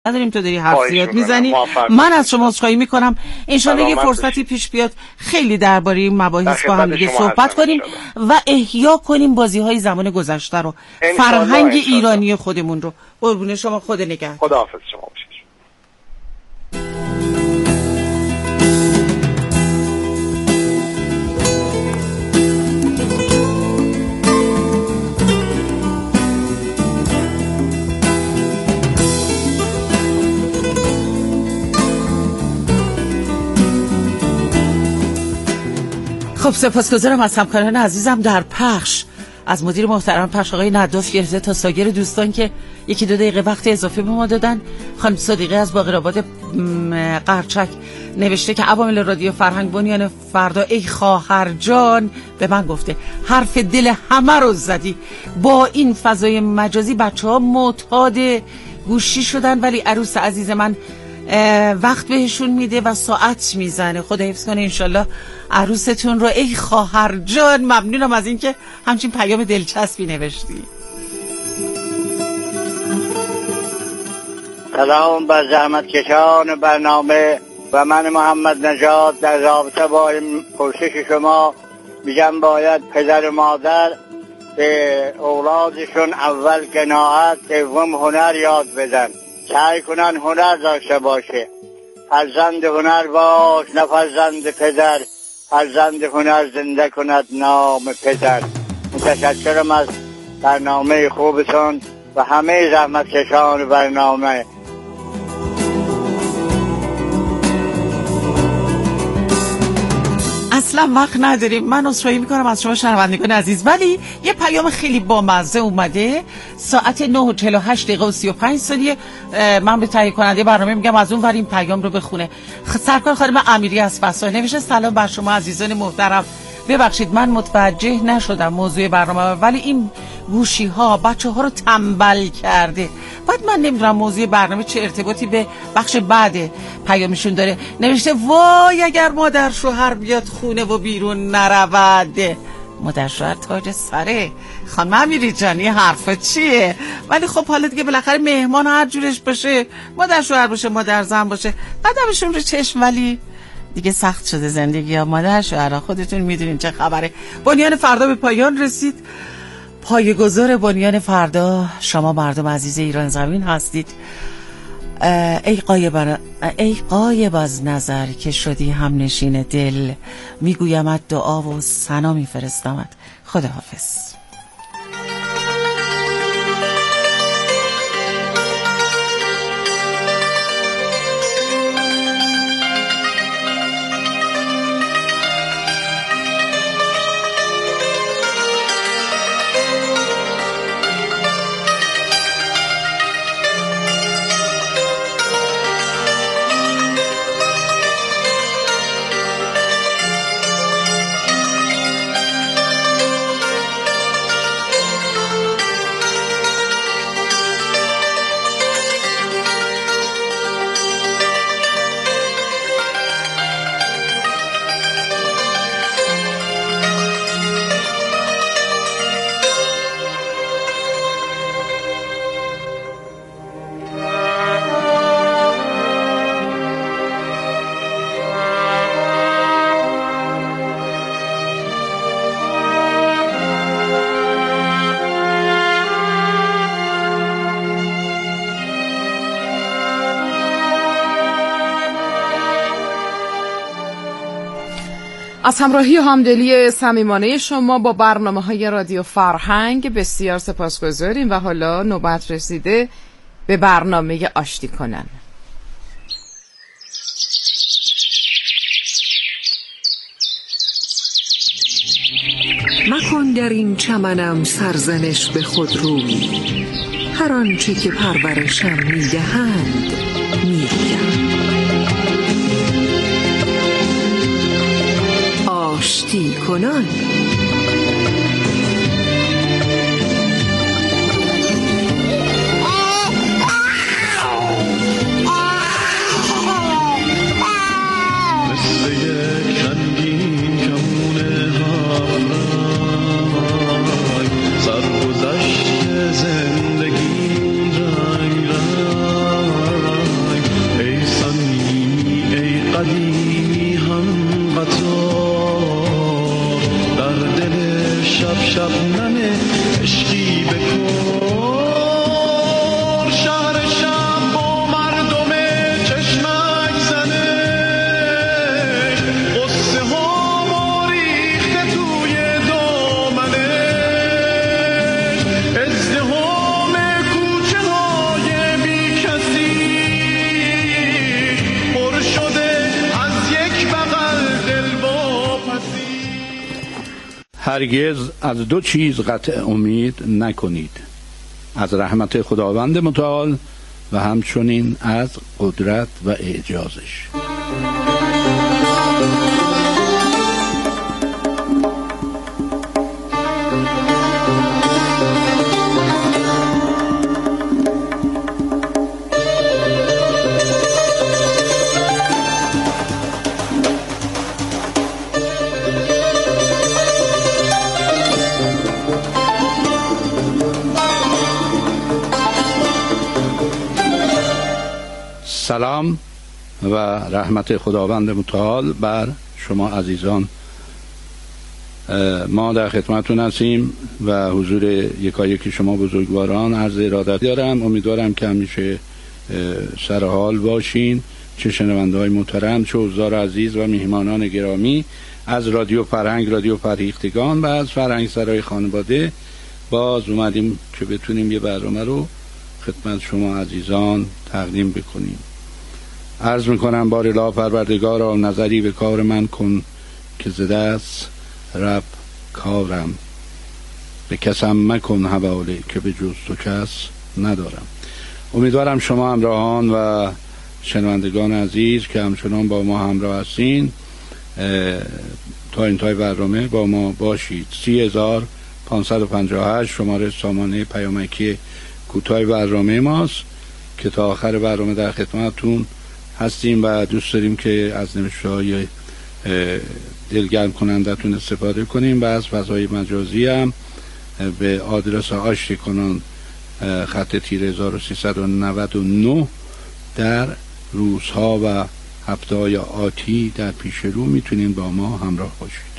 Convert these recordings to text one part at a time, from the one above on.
نداریم، تو داری حرف زیاد میزنی. من از شما عذرخواهی میکنم. انشالله یه فرصتی پیش بیاد خیلی درباره این مباحث با هم دیگه صحبت کنیم و احیا کنیم بازی‌های زمان گذشته رو، فرهنگ ایرانی خودمون رو. قربون شما، خدا نگهدار. خداحافظ شما. خب سپاسگزارم از همکاران عزیزم در پخش، از مدیر محترم پخش آقای نداف گرفته تا سایر دوستان که یکی دو دقیقه وقت اضافه به ما دادن. خانم صدیقه از باقرآباد قرچک نوشته که عوامل رادیو فرهنگ بنیان فردا ای خواهر جان به من گفته حرف دل همه رو زدی. با این فضای مجازی بچه‌ها معتاد گوشی شدن، ولی عروس عزیز من وقت بهشون میده و ساعت میزنه. خدا حفظ کنه انشالله عروستون رو. ای خواهر جان ممنونم از اینکه همچین پیام دلچسبی نوشتی. سلام بر زحمت کشان برنامه و من محمد نژاد در رابطه با این پرسش شما میگم باید پدر و مادر به اولادشون اول قناعت، دوم هنر یاد بدن، سعی کنن هنر داشته باشه. فرزند هنر باش نه فرزند پدر، فرزند هنر زنده کند نام پدر. متشکرم از برنامه خوبتون و همه زحمت کشان برنامه. اصلا وقت نداریم. من عذرخواهی میکنم از شما شنوندگان عزیز، ولی یه پیام خیلی بامزه اومده. ساعت 9:48:35 من به تهیه کننده برنامه میگم از اون ور این پیام رو بخونه. سرکار خانم امیری از فسا نوشته سلام بر شما عزیزان محترم، ببخشید من متوجه نشدم موضوع برنامه، ولی این گوشی ها بچه ها رو تنبل کرده. بعد من نمیدونم موضوع برنامه چه ارتباطی به بخش بعد پیامشون داره. نوشته وای اگر مادر شوهر بیاد خونه و بیرون نرود. مادر شوهر تاج سره خانم امیری جانی، حرفا چیه؟ ولی خب حالا دیگه بالاخره مهمان هر جورش باشه، مادر شوهر باشه، مادر زن باشه، قدمشون رو چشم، ولی دیگه سخت شده زندگی ها. مادر شوهر خودتون میدونین چه خبره. بنیان فردا به پایان رسید. پایه‌گذار بنیان فردا شما مردم عزیز ایران زمین هستید. ای غایب از نظر که شدی هم نشین دل، میگویمت دعا و ثنا میفرستمت. خداحافظ. از همراهی و همدلی صمیمانه شما با برنامه‌های رادیو فرهنگ بسیار سپاسگزاریم و حالا نوبت رسیده به برنامه آشتی کنن. مکن در این چمنم سرزنش به خود روی، هر آنچه که پرورشم میدهند میگویم. آشتی کنان سرگذشت زندگی رنگ رنگ قدیمی هم قطار در دل شب شبنم عشقی بکن، شهر شب با مردم چشمک زنه، قصه ها ماریخته توی دامنه، ازدحام کوچه های بی کسی پر شده از یک بغل دل واپسی. هرگز از دو چیز قطع امید نکنید: از رحمت خداوند متعال و همچنین از قدرت و اعجازش. سلام و رحمت خداوند متعال بر شما عزیزان. ما در خدمتتون هستیم و حضور یکایک شما بزرگواران عرض ارادت دارم. امیدوارم که همیشه سر حال باشین، چه شنونده‌های محترم، چه حضار عزیز و میهمانان گرامی از رادیو فرهنگ، رادیو فرهیختگان و از فرهنگ سرای خانواده. باز اومدیم که بتونیم یه برنامه رو خدمت شما عزیزان تقدیم بکنیم. عرض میکنم بار اله پروردگارا نظری به کار من کن، که ز دست رب کارم، به کسم مکن حواله، که به جز تو کس ندارم. امیدوارم شما همراهان و شنوندگان عزیز که همچنان با ما همراه هستین تا انتهای برنامه با ما باشید. 30558 شماره سامانه پیامکی کوتاه برنامه ماست که تا آخر برنامه در خدمتتون هستیم و دوست داریم که از نوشته‌های دلگرم کنندتون استفاده کنیم و از فضای مجازی هم به آدرس آشتی کنان خط تیر 1399 در روزها و هفته‌های آتی در پیش رو میتونین با ما همراه باشید.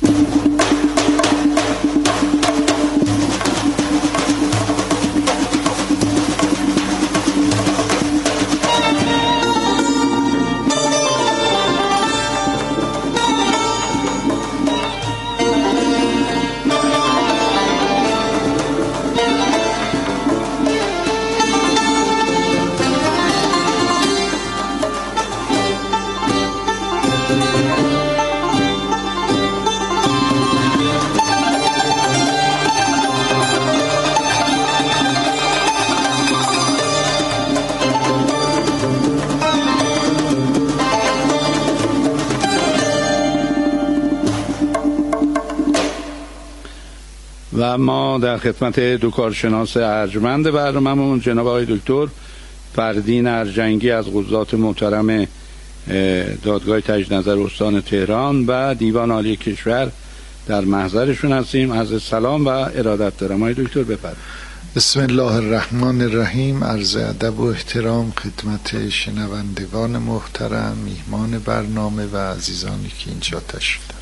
و ما در خدمت دو کارشناس ارجمند برنامه‌مون جناب آقای دکتر فردین ارجنگی از قضات محترم دادگاه تجدید نظر استان تهران و دیوان عالی کشور در محضرشون هستیم. عرض سلام و ارادت دارم. آقای دکتر بفرمایید. بسم الله الرحمن الرحیم. عرض ادب و احترام خدمت شنوندگان محترم، میهمان برنامه و عزیزانی که اینجا تشریف دارند.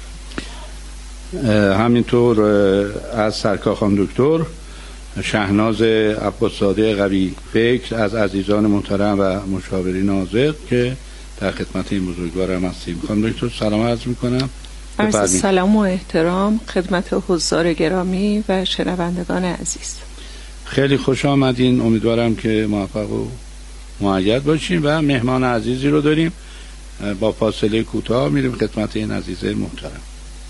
همینطور از سرکار خانم دکتر شهناز عباسزاده قوی فکر از عزیزان محترم و مشاورین حاضر که در خدمت این بزرگوارم هستیم. خانم دکتر سلام عرض میکنم. عرض سلام و احترام خدمت حضار گرامی و شنوندگان عزیز. خیلی خوش آمدین. امیدوارم که موفق و مؤید باشین و مهمان عزیزی رو داریم. با فاصله کوتاه میریم خدمت این عزیز محترم.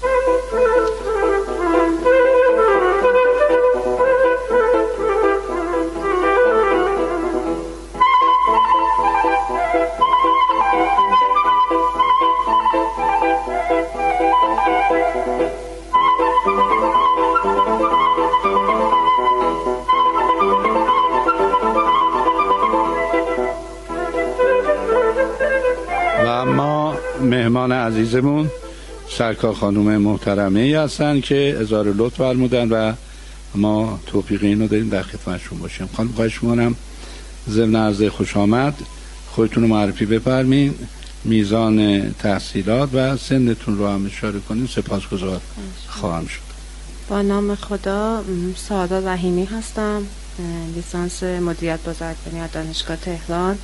مهمان عزیزمون سرکار خانم محترمه‌ای هستن که اظهار لطف فرمودن و ما توفیق اینو داریم در خدمتشون باشیم. خانم خواهش می‌کنم ضمن عرض خوش آمد خودتون رو معرفی بفرمایید میزان تحصیلات و سنتون رو هم اشاره کنین سپاسگزار خواهم شد. با نام خدا، سعادت رحیمی هستم، لیسانس مدیریت بازرگانی از دانشگاه تهران،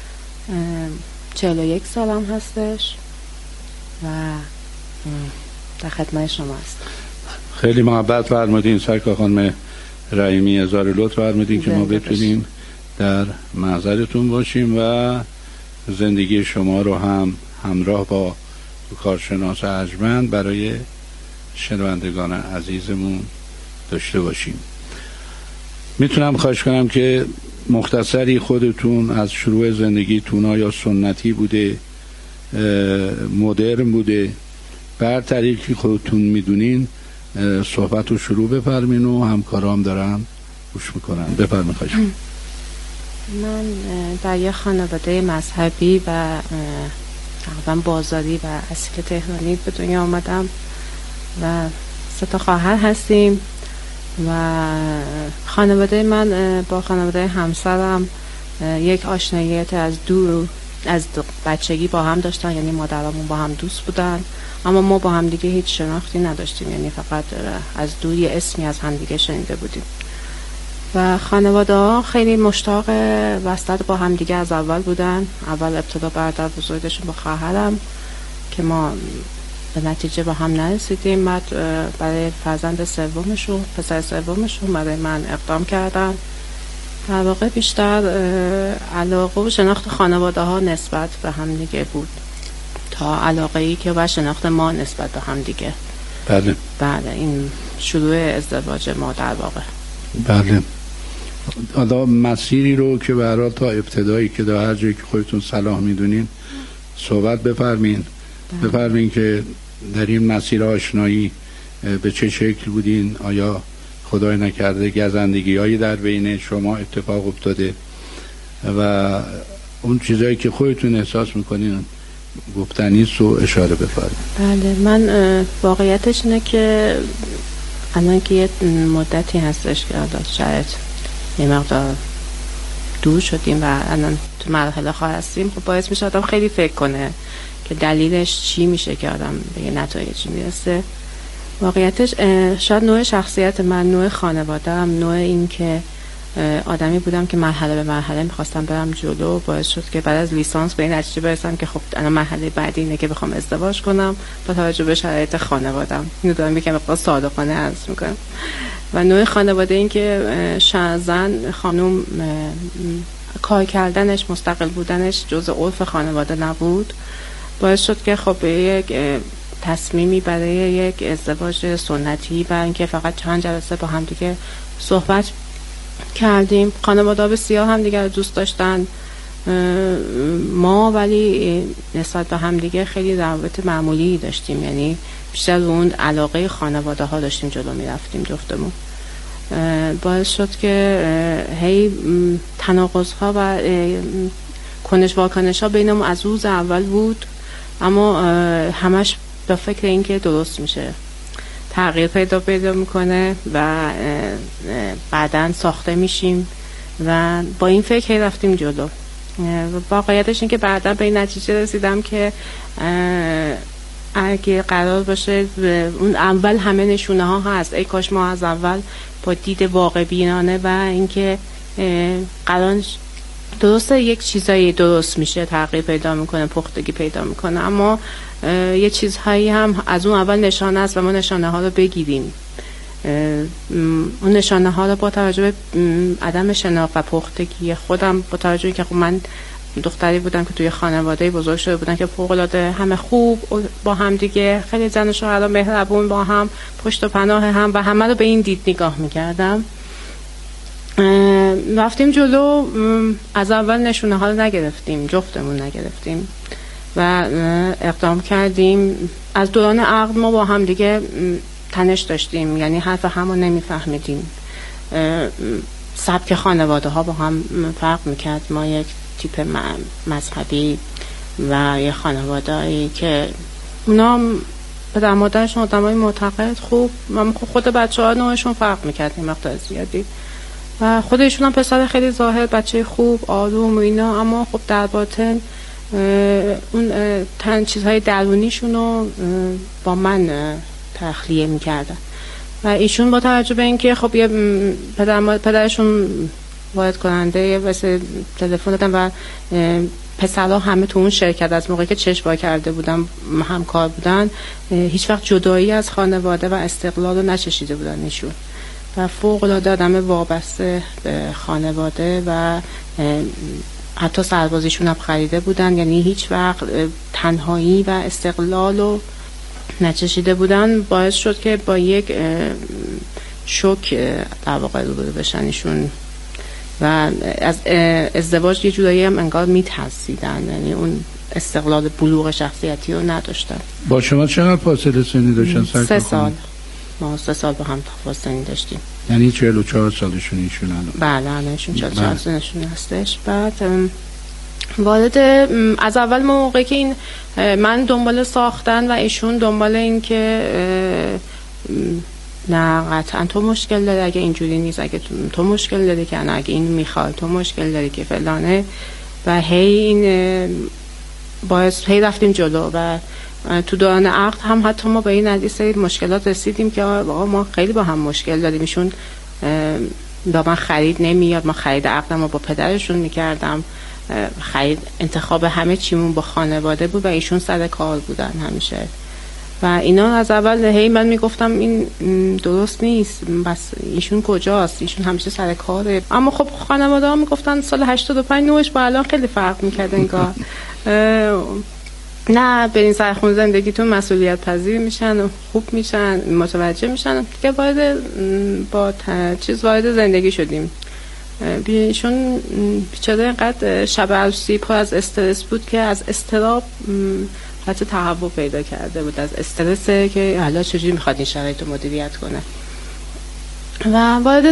41 سالم هستش و در خدمت شما هستم. خیلی محبت فرمودین سرکار خانم رحیمی، هزار لطف فرمودین که ما بتونیم در محضرتون باشیم و زندگی شما رو هم همراه با کارشناس ارجمند برای شنوندگان عزیزمون داشته باشیم. میتونم خواهش کنم که مختصری خودتون از شروع زندگیتون آیا سنتی بوده، مدرن بوده، بر طریقی خودتون میدونین صحبت رو شروع بفرمین و همکارام دارن گوش میکنن. بفرمین خواهش. من در یک خانواده مذهبی و تقریبا بازاری و اصیل تهرانی به دنیا آمدم و 3 خواهر هستیم و خانواده من با خانواده همسرم یک آشناییت از دور از بچگی با هم داشتن، یعنی مادرامون با هم دوست بودن اما ما با هم دیگه هیچ شناختی نداشتیم، یعنی فقط از دور یه اسمی از هم دیگه شنیده بودیم و خانواده ها خیلی مشتاق وصلت با هم دیگه از اول بودن. اول ابتدا برادر بزرگشون با خواهرم که ما به نتیجه با هم نرسیدیم، بعد برای فرزند سومشون، پسر سومشون برای من اقدام کردن. در واقع بیشتر علاقه و شناخت خانواده ها نسبت به هم دیگه بود تا علاقه ای که و شناخت ما نسبت به هم دیگه. بله این شروع ازدواج ما در واقع. بله. حالا مسیری رو که برای تا ابتدایی که در هر جایی که خودتون صلاح میدونین صحبت بفرمین. بفرمین که در این مسیر آشنایی به چه شکل بودین؟ آیا خدای نکرده گزندگی هایی در بین شما اتفاق افتاده و اون چیزایی که خودتون احساس میکنین گفتنیست رو اشاره بفرمین. بله من واقعیتش اینه که الان که یه مدتی هستش که شاید یه مقدار دور شدیم و الان تو مرحله خواهد هستیم، خب باعث میشه آدم خیلی فکر کنه که دلیلش چی میشه که آدم به یه نتایجی میرسه. واقعیتش شاید نوع شخصیت من، نوع خانواده‌ام، نوع این که آدمی بودم که مرحله به مرحله میخواستم برم جلو باعث شد که بعد از لیسانس به این نتیجه برسم که خب الان مرحله بعدی اینه که بخوام ازدواج کنم با توجه به شرایط خانواده‌ام. اینو دارم میگم به صادقانه عرض میکنم. و نوع خانواده این که زن خانم کار کردنش، مستقل بودنش جزء عرف خانواده نبود، باعث شد که خب یک تصمیمی برای یک ازدواج سنتی و اینکه فقط چند جلسه با هم دیگه صحبت کردیم. خانواده بسیار هم دیگه دوست داشتن ما، ولی نسبت به هم دیگه خیلی روابط معمولی داشتیم، یعنی بیشتر اون علاقه خانواده ها داشتیم جلو می رفتیم جفتمون. باعث شد که هی تناقض ها و کنش واکنش ها بینمون از روز اول بود، اما همش به فکر این که درست میشه، تغییر پیدا میکنه و بعداً ساخته میشیم و با این فکر رفتیم جلو. واقعیتش این که بعداً به این نتیجه رسیدم که اگه قرار باشه اون اول همه نشونه ها هست، ای کاش ما از اول با دید واقع بینانه و اینکه قرار درسته یک چیزایی درست میشه، تغییر پیدا میکنه، پختگی پیدا میکنه، اما یه چیزهایی هم از اون اول نشانه است و ما نشانه ها رو بگیریم. اون نشانه ها رو با توجه به عدم شناخت و پختگی خودم، با توجه که خب من دختری بودم که توی خانواده بزرگ شده بودن که فوق‌العاده همه خوب با هم دیگه، خیلی زن و شوهر مهربون با هم، پشت و پناه هم، و همه رو به این دید نگاه میکردم. رفتیم جلو، از اول نشونه ها رو نگرفتیم، جفتمون نگرفتیم و اقدام کردیم. از دوران عقد ما با هم دیگه تنش داشتیم، یعنی حرف هم رو نمیفهمیدیم. سبک خانواده ها با هم فرق میکرد. ما یک تیپ مذهبی و یه خانواده‌ای که اونا پدر مادرشون آدمای معتقد خوب و خود بچه‌ها نوعشون فرق میکرد این مقدار زیادی و خودشون هم پسر خیلی ظاهر بچه خوب آروم و اینا، اما خب در باطن اون چیزهای درونیشون رو با من تخلیه میکردن و ایشون با توجه به اینکه خب یه پدرشون وارد کننده واسه تلفن دادن و پسرها همه تو اون شرکت از موقعی که چشم وا کرده بودن همکار بودن، هیچ وقت جدایی از خانواده و استقلال رو نچشیده بودن ایشون و فوق العاده آدم وابسته به خانواده و حتی سربازیشون هم خریده بودن، یعنی هیچ وقت تنهایی و استقلال رو نچشیده بودن. باعث شد که با یک شوک در واقع روبرو بشن ایشون و از ازدواج یه جورایی هم انگار میترسیدن، یعنی اون استقلال بلوغ شخصیتی رو نداشتن. با شما چقدر فاصله سنی داشتن؟ 3 سال. ما 3 سال با هم فاصله سنی داشتیم. یعنی 44 سالشون ایشون الان؟ بله الانشون 44 سالشون هستش. بعد وارد از اول موقعی که این من دنبال ساختن و ایشون دنبال این که نه قطعا تو مشکل داری، اگه اینجوری نیست، اگه تو مشکل داری که نه، اگه این میخوای تو مشکل داری که فلانه و هی این باعث هی رفتیم جلو و تو دوران عقد هم حتی ما به این نتیجه مشکلات رسیدیم که آقا ما خیلی با هم مشکل داریم. ایشون با من خرید نمیاد، ما خرید عقدم رو با پدرشون میکردم، خرید انتخاب همه چیمون با خانواده بود و ایشون سر کار بودن همیشه و اینا. از اول هی من میگفتم این درست نیست، بس ایشون کجاست، ایشون همیشه سر کاره. اما خب خانواده ها میگفتن سال 85 نوش با الان خیلی فرق میکرد انگار. نه برین سرخون زندگیتون مسئولیت پذیر میشن و خوب میشن، متوجه میشن دیگه. وارد زندگی شدیم. ایشون بیچاره اینقدر شب عروسی پر از استرس بود که از استراب حتی تهوع پیدا کرده بود، از استرسه که حالا چجوری میخواد این شرایط رو مدیریت کنه. و وارد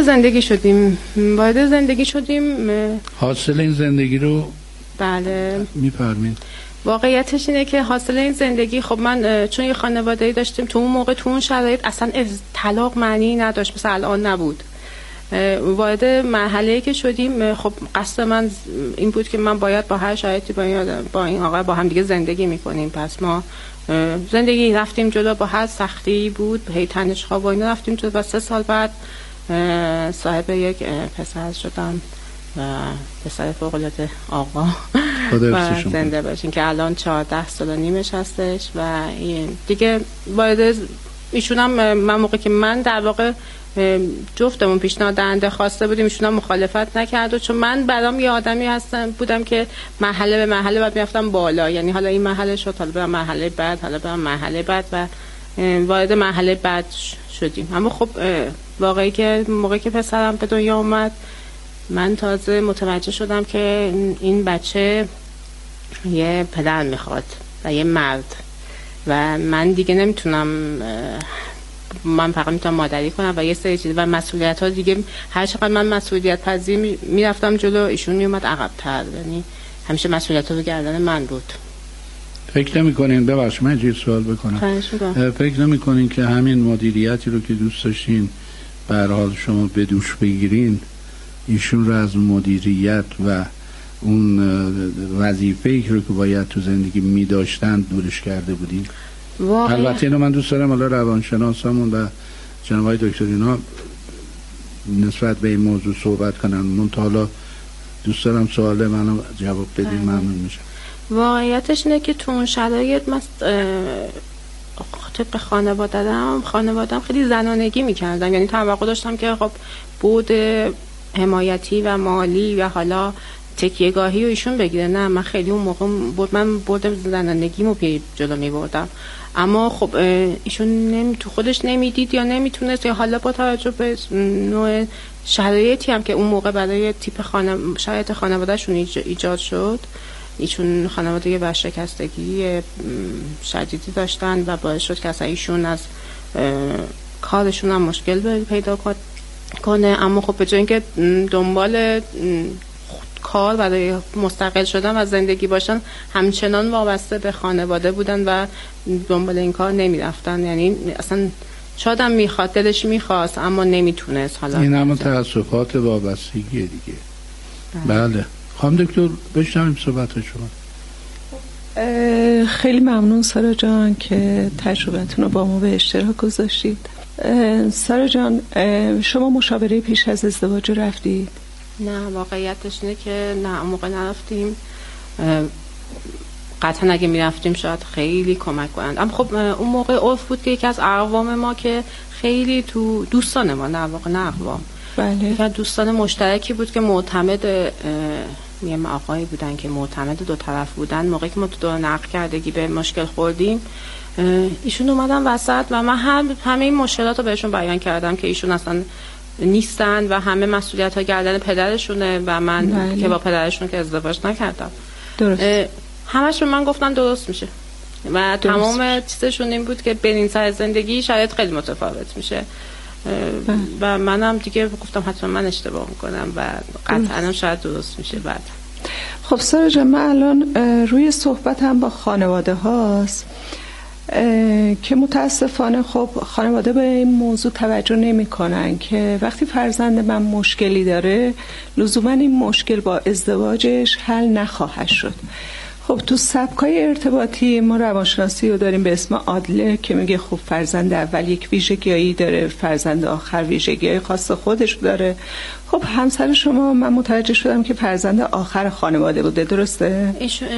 زندگی شدیم. حاصل این زندگی رو بله میفرمین؟ واقعیتش اینه که حاصل این زندگی، خب من چون یه خانواده‌ای داشتیم تو اون موقع تو اون شرایط اصلا طلاق معنی نداشت، مثل الان نبود. وارد مرحله‌ای که شدیم، خب قصد من این بود که من باید با هر شرایطی با این آقا با هم دیگه زندگی میکنیم. پس ما زندگی رفتیم جلو، با هر سختی بود، هی تنش‌ها و اینا رفتیم جلو و 3 سال بعد صاحب یک پسر شدم و پسر فوق‌العاده آقا و زنده باشین که الان 14 سال و نیمش هستش. و دیگه وارد ایشون هم من موقع که من در واقع جفتمون پیشنهاد دهنده خواسته بودیم، ایشون هم مخالفت نکرد و چون من برام یه آدمی بودم که مرحله به مرحله بعد میرفتم بالا، یعنی حالا این مرحله شد، حالا برم مرحله بعد، حالا برم مرحله بعد و وارد مرحله بعد شدیم. اما خب واقعی که موقعی که پسرم به دنیا اومد من تازه متوجه شدم که این بچه یه پدر میخواد و یه مرد و من دیگه نمیتونم، من فقط میتونم مادری کنم و یه سری چیز و مسئولیت ها دیگه هر چقدر من مسئولیت پذیر میرفتم جلو ایشون میومد عقب‌تر، یعنی همیشه مسئولیت ها رو گردن من بود. فکر نمی‌کنین، ببخشید من یه سوال بکنم، فکر نمی‌کنین که همین مدیریتی رو که دوست داشتین به هر حال شما به دوش بگیرین، ایشون رو از مدیریت و اون وظیفه‌ای که باید تو زندگی می‌داشتن دورش کرده بودین؟ البته اینو من دوست دارم حالا روانشناسامون و جناب آقای دکتر اینا نسبت به این موضوع صحبت کنن، من تا حالا دوست دارم سوال منو جواب بدین، ممنون میشم. واقعیتش اینه که تو اون شرایط طبق خانواده‌ام خیلی زنانگی میکردم، یعنی توقع داشتم که خب بود حمایتی و مالی و حالا تکیه‌گاهی و ایشون بگیره. نه من خیلی اون موقع من بردم زنانگیمو جلو میبردم، اما خب ایشون تو خودش نمیدید یا نمیتونست، یا حالا با توجه به نوع شرایطی هم که اون موقع برای تیپ شرایط خانوادهشون ایجاد شد، ایشون خانواده ورشکستگی شدیدی داشتن و باعث شد که اصلا ایشون از کارشون هم مشکل پیدا کنه. اما خب به جای اینکه دنبال کار برای مستقل شدن و زندگی باشن، همچنان وابسته به خانواده بودن و دنبال این کار نمی رفتن، یعنی اصلا شادم میخواد، دلش میخواست اما نمیتونست. حالا این همون تأسفات وابستگیه دیگه. بله خانم دکتر بشنویم صحبت شما. خیلی ممنون سارا جان که تجربتون رو با ما به اشتراک گذاشتید. سارا جان، شما مشاوره پیش از ازدواج رفتید؟ نه، واقعیتش اینه که نه، اون موقع نرفتیم. قطعا اگه میرفتیم شاید خیلی کمک کنند. اما خب اون موقع عرف بود که یکی از اقوام ما که خیلی تو دوستان ما، نه واقعا نه اقوام، بله، یکی از دوستان مشترکی بود که معتمد یه آقایی بودن که معتمد دو طرف بودن. موقعی که ما تو دور نقل کردگی به مشکل خوردیم، ایشون اومدن وسط و من همه این مشکلات رو بهشون بیان کردم که ایشون اصلا نیستن و همه مسئولیت ها گردن پدرشونه و من بله. که با پدرشون که ازدواج نکردم. درست. همش به من گفتن درست میشه و تمام چیزشون این بود که بین سر زندگی شاید خیلی متفاوت میشه و منم دیگه گفتم حتما من اشتباه میکنم و قطعا شاید درست میشه بعد. خب سارا جان، من الان روی صحبت هم با خانواده هاست که متاسفانه خب خانواده به این موضوع توجه نمی کنن که وقتی فرزند من مشکلی داره لزوما این مشکل با ازدواجش حل نخواهد شد. خب تو سبکای ارتباطی ما روانشناسی رو داریم به اسم عادله که میگه خب فرزند اول یک ویژگیایی داره، فرزند آخر ویژگیای خاص خودش داره. خب همسر شما من متوجه شدم که فرزند آخر خانواده بوده، درسته؟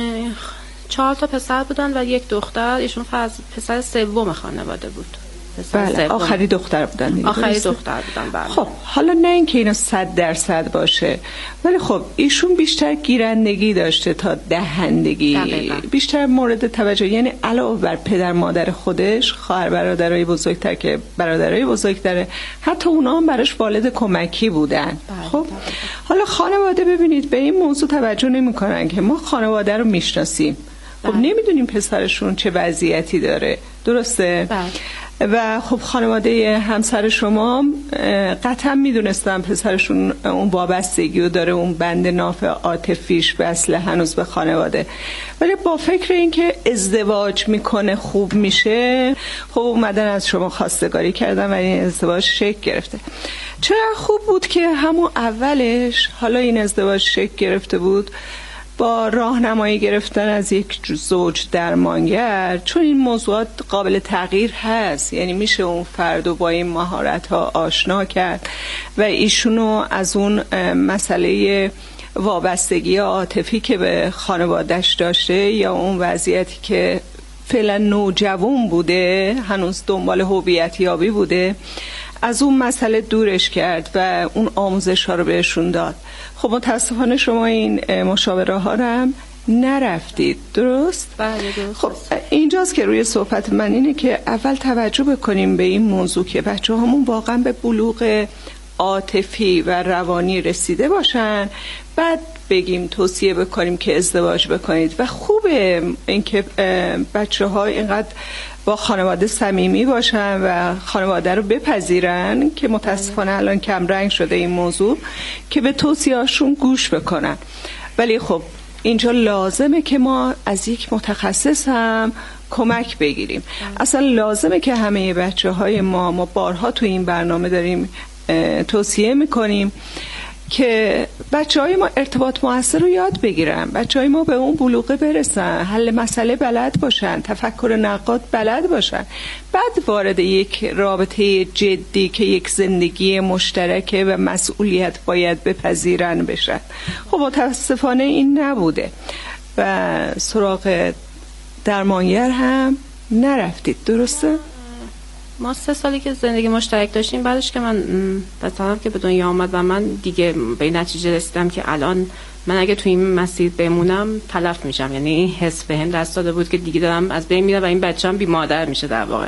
4 تا پسر بودن و 1 دختر. ایشون پسر سوم خانواده بود. بله، آخری دختر بودن دیگه. آخری دختر بودن، بله. خب حالا نه اینکه اینا 100% باشه، ولی خب ایشون بیشتر گیرندگی داشته تا دهندگی. دقیقا. بیشتر مورد توجه، یعنی علاوه بر پدر مادر خودش، خواهر برادرای بزرگتر که برادرای بزرگتره، حتی اونا هم براش والد کمکی بودن. بله. خب حالا خانواده ببینید به این موضوع توجه نمی‌کنن که ما خانواده رو میشناسیم. خب نمیدونیم پسرشون چه وضعیتی داره، درسته؟ بله. و خب خانواده همسر شما قطعا میدونستن پسرشون اون وابستگی رو داره، اون بند ناف عاطفیش وصله هنوز به خانواده، ولی با فکر این که ازدواج میکنه خوب میشه، خب اومدن از شما خواستگاری کردن و این ازدواج شکل گرفته. چرا خوب بود که همون اولش حالا این ازدواج شکل گرفته بود با راهنمایی گرفتن از یک زوج درمانگر، چون این موضوعات قابل تغییر هست، یعنی میشه اون فردو با این مهارت‌ها آشنا کرد و ایشونو از اون مسئله وابستگی عاطفی که به خانواده‌اش داشته یا اون وضعیتی که فعلا نوجوان بوده، هنوز دنبال هویت یابی بوده، از اون مسئله دورش کرد و اون آموزش ها رو بهشون داد. خب متاسفانه شما این مشاوره ها رو هم نرفتید، درست؟ بله درست. خب اینجاست که روی صحبت من اینه که اول توجه بکنیم به این موضوع که بچه همون واقعا به بلوغ عاطفی و روانی رسیده باشن، بعد بگیم توصیه بکنیم که ازدواج بکنید. و خوبه اینکه بچه ها اینقدر با خانواده صمیمی باشن و خانواده رو بپذیرن که متاسفانه الان کم رنگ شده این موضوع، که به توصیه‌هاشون گوش بکنن. ولی خب اینجا لازمه که ما از یک متخصص هم کمک بگیریم. اصلا لازمه که همه بچه‌های ما بارها تو این برنامه داریم توصیه میکنیم که بچه‌های ما ارتباط مؤثر رو یاد بگیرن، بچه‌های ما به اون بلوغه برسن، حل مسئله بلد باشن، تفکر نقاد بلد باشن، بعد وارد یک رابطه جدی که یک زندگی مشترکه و مسئولیت باید بپذیرن بشن. خب متاسفانه این نبوده و سراغ درمانگر هم نرفتید، درسته؟ ما 3 سالی که زندگی مشترک داشتیم، بعدش که من مثلا که به دنیا آمد و من دیگه به این نتیجه رسیدم که الان من اگه تو این مسیر بمونم تلف میشم، یعنی این حس بهم دست داده بود که دیگه دارم از بین میرم و این بچه‌م بی مادر میشه در واقع.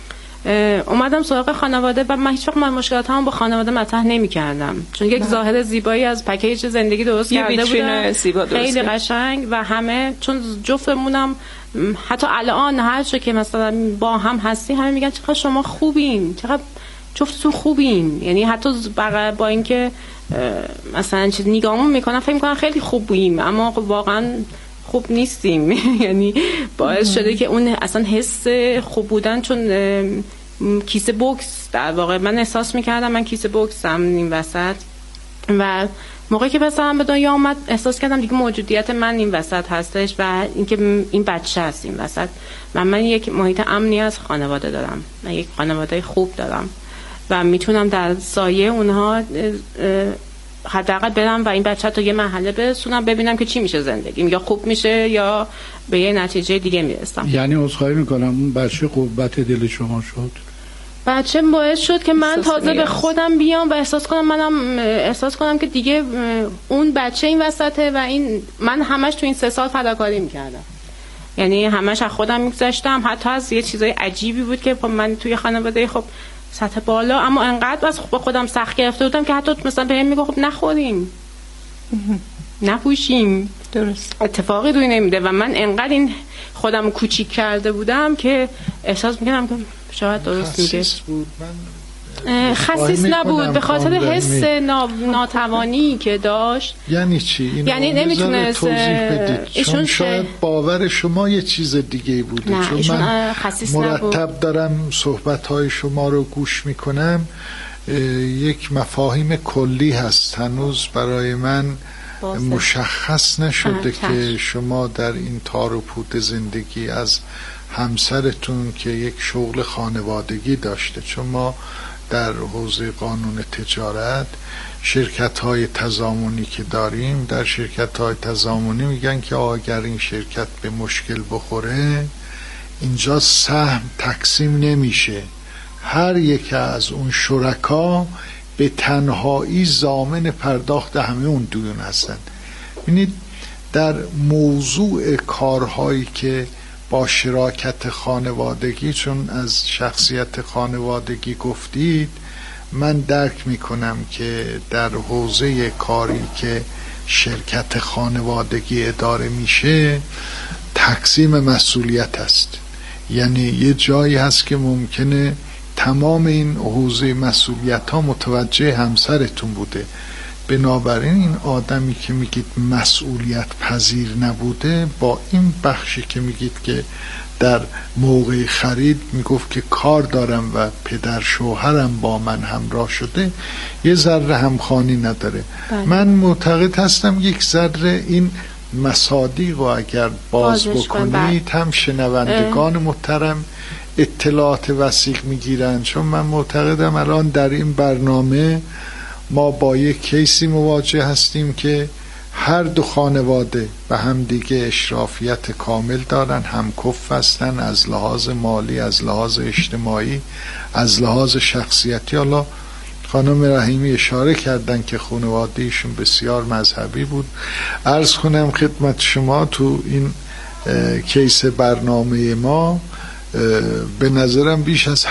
اومدم سراغ خانواده و من هیچ وقت با خانواده مطرح نمی‌کردم، چون یک ظاهر زیبایی از پکیج زندگی درست کرده بودم، خیلی قشنگ و همه، چون جفتمونم حتی الان هر چه که مثلا با هم هستی همه میگن چقدر شما خوبین، چقدر جفتتون خوبین، یعنی حتی با اینکه مثلا چیز نگاهمون میکنن فکر میکنن خیلی خوبیم اما واقعا خوب نیستیم. یعنی باعث شده که اون اصلا حس خوب بودن، چون کیسه بوکس در واقع من احساس میکردم من کیسه بوکسم این وسط و موقعی که پسرم به دنیا اومد احساس کردم دیگه موجودیت من این وسط هستش و اینکه این بچه هست این وسط. من یک محیط امنی از خانواده دارم، من یک خانواده خوب دارم و میتونم در سایه اونها حداقل برم و این بچه تا یه مرحله برسونم ببینم که چی میشه زندگیم، یا خوب میشه یا به یه نتیجه دیگه میرسم. یعنی عذرخواهی میکنم اون بچه قوت دل شما شد؟ بچه باعث شد که من تازه به خودم بیام و احساس کنم که دیگه اون بچه این وسطه و این من همش تو این 3 سال فداکاری میکردم، یعنی همش از خودم میگذاشتم، حتی از یه چیزای عجیبی بود که من توی خانواده خب سطح بالا اما انقدر از خودم سخت گرفته بودم که حتی مثلا بهم میگه خب نخوریم نپوشیم، درست اتفاقی روی نمیده و من انقدر این خودم کوچیک کرده بودم که احساس میکنم که شاید درست میگه. خسیس نبود، به خاطر حس ناتوانی که داشت. یعنی چی؟ یعنی نمیتونست توضیح بدید، چون شاید باور شما یه چیز دیگه بوده. چون من مرتب دارم صحبت‌های شما رو گوش میکنم، یک مفاهیم کلی هست هنوز برای من مشخص نشده که شما در این تار و پود زندگی از همسرتون که یک شغل خانوادگی داشته، چون ما در حوزه قانون تجارت شرکت‌های تضامنی که داریم، در شرکت‌های تضامنی میگن که اگر این شرکت به مشکل بخوره اینجا سهم تقسیم نمیشه، هر یک از اون شرکا به تنهایی ضامن پرداخت همه اون دیون هستن. ببینید در موضوع کارهایی که با شراکت خانوادگی، چون از شخصیت خانوادگی گفتید، من درک میکنم که در حوزه کاری که شرکت خانوادگی اداره میشه تقسیم مسئولیت است. یعنی یه جایی هست که ممکنه تمام این حوزه مسئولیت ها متوجه همسرتون بوده، بنابراین این آدمی که میگید مسئولیت پذیر نبوده با این بخشی که میگید که در موقع خرید میگفت که کار دارم و پدر شوهرم با من همراه شده، یه ذره همخوانی نداره. من معتقد هستم یک ذره این مصادیق رو اگر باز بکنید هم شنوندگان محترم اطلاعات وثیق میگیرن، چون من معتقدم الان در این برنامه ما با یک کیسی مواجه هستیم که هر دو خانواده به هم دیگه اشرافیت کامل دارن، هم کف هستن از لحاظ مالی، از لحاظ اجتماعی، از لحاظ شخصیتی. حالا خانم رحیمی اشاره کردن که خانوادهشون بسیار مذهبی بود. عرض کنم خدمت شما تو این کیس برنامه ما به نظرم بیش از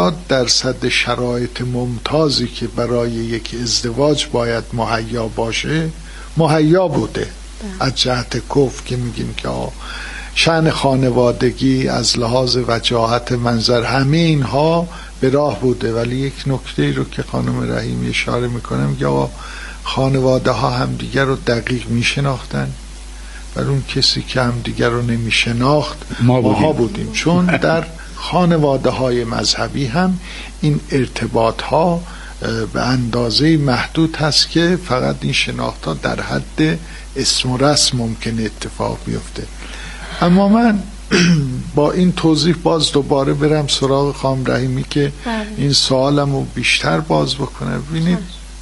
80% شرایط ممتازی که برای یک ازدواج باید مهیا باشه مهیا بوده. از جهت کف که میگیم که شأن خانوادگی از لحاظ وجاهت منظر همه اینها به راه بوده، ولی یک نکته رو که خانم رحیمی اشاره میکنم که خانواده ها همدیگر رو دقیق میشناختن، ولی اون کسی که همدیگر رو نمیشناخت ماها بودیم، چون در خانواده های مذهبی هم این ارتباط ها به اندازه محدود هست که فقط این شناخت ها در حد اسم و رسم ممکنه اتفاق بیفته. اما من با این توضیح باز دوباره برم سراغ خانم رحیمی که این سوالم رو بیشتر باز بکنه. ببینید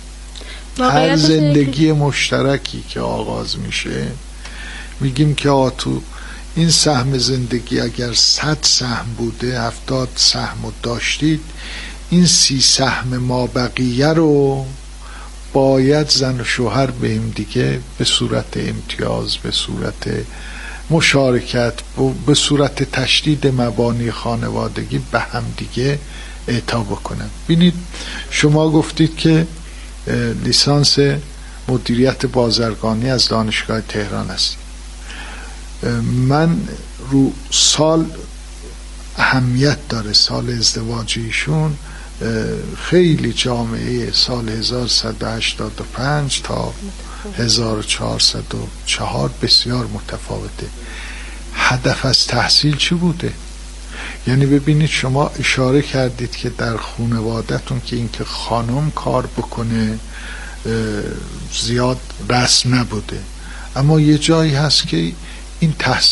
هر زندگی مشترکی که آغاز میشه میگیم که تو این سهم زندگی اگر 100 سهم بوده 70 سهم رو داشتید، این 30 سهم ما بقیه رو باید زن و شوهر به هم دیگه به صورت امتیاز، به صورت مشارکت، به صورت تشدید مبانی خانوادگی به هم دیگه اعطا بکنن. ببینید شما گفتید که لیسانس مدیریت بازرگانی از دانشگاه تهران هستید. من رو سال اهمیت داره، سال ازدواجیشون خیلی جامعه سال 1185 تا 1404 بسیار متفاوته. هدف از تحصیل چی بوده؟ یعنی ببینید شما اشاره کردید که در خانواده‌تون که اینکه خانم کار بکنه زیاد رسم نبوده، اما یه جایی هست که این تحصیل